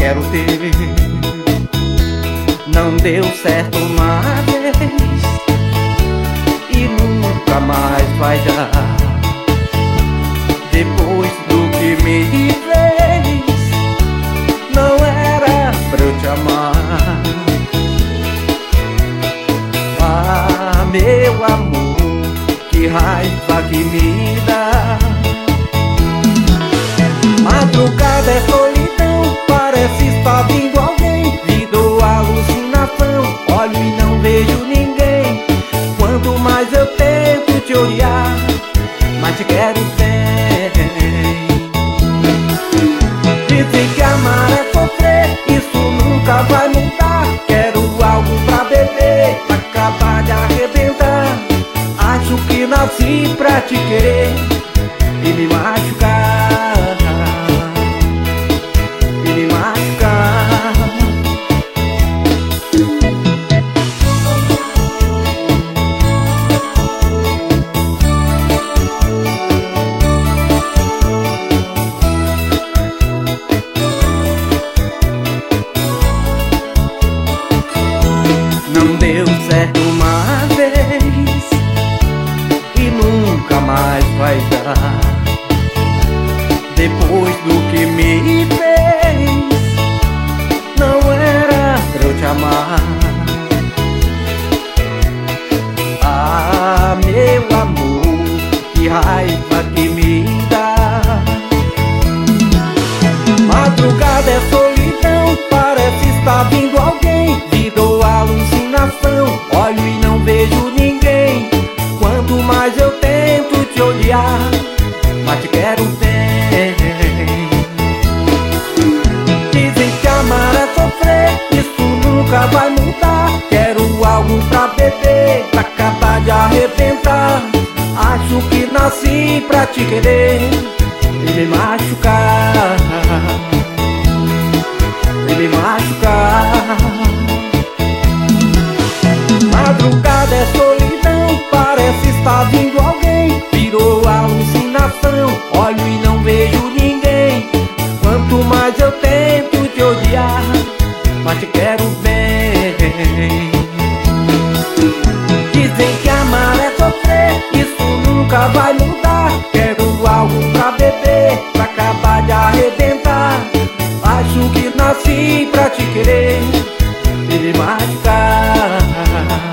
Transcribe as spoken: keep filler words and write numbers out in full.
quero ter. Não deu certo uma vez e nunca mais vai dar. Depois do que me fez, não era pra eu te amar. Ah, meu amor, que raiva que me dá. Madrugada é solidão, parece estar vindo alguém. Me dou alucinação, olho e não vejo ninguém. Quanto mais eu tento te olhar, mais te quero bem. Dizem que amar é sofrer, isso nunca vai mudar. Quero algo pra beber, pra acabar de arrebentar. Acho que nasci pra te querer e me machucar, e me machucar. Não deu certo uma vez e nunca mais vai dar. Depois do que me fez, não era pra eu te amar. Ah, meu amor, que raiva que me dá. Madrugada é solidão, parece estar vindo alguém. Me dou alucinação, olho e não vejo ninguém. Quanto mais eu tento te olhar, mais te quero bem. Dizem que amar é sofrer, isso nunca vai mudar. Quero algo pra beber, pra acabar de arrebentar. Acho que nasci pra te querer e me machucar, e me machucar. Madrugada é solidão, parece estar vindo alguém. Virou alucinação, olho e não vejo ninguém. Quanto mais eu tento te odiar, mais te quero bem. Dizem que amar é sofrer, isso nunca vai mudar. Quero algo pra beber, pra acabar de arrebentar. Acho que nasci pra te querer e me machucar.